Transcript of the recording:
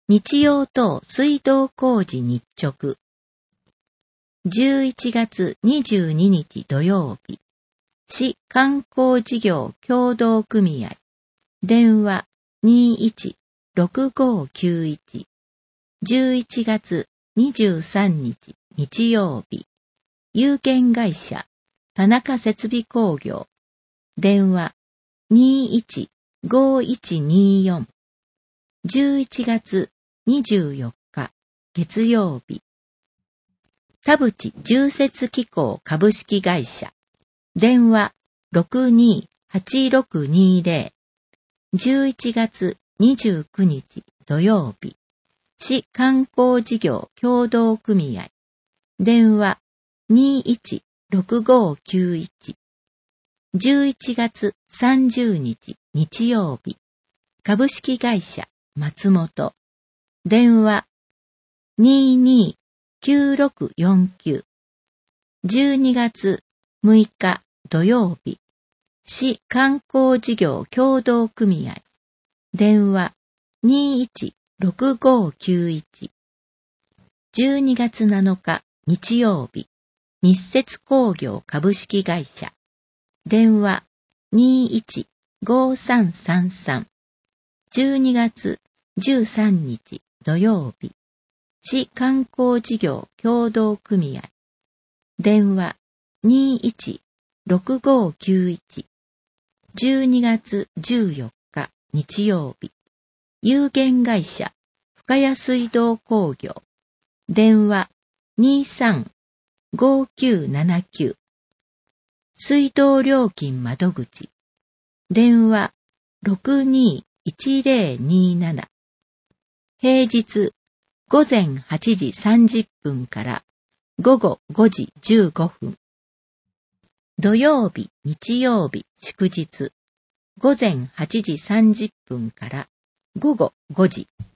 日曜等水道工事日直。11月22日土曜日。市観光事業協同組合。電話21-6591。11月23日日曜日。有限会社田中設備工業。電話21-5124。11月24日月曜日。田淵重設機構株式会社。電話628620。11月29日土曜日。市観光事業協同組合。電話21-6591。11月30日日曜日。株式会社松本。電話22-9649。12月6日土曜日。市観光事業協同組合。電話21-6591。12月7日日曜日。日設工業株式会社。電話21-5333。12月13日土曜日。市観光事業協同組合。電話21-6591。12月14日日曜日。有限会社深谷水道工業。電話23-5979。水道料金窓口。電話621027。平日午前8時30分から午後5時15分。土曜日、日曜日、祝日。午前8時30分から午後5時。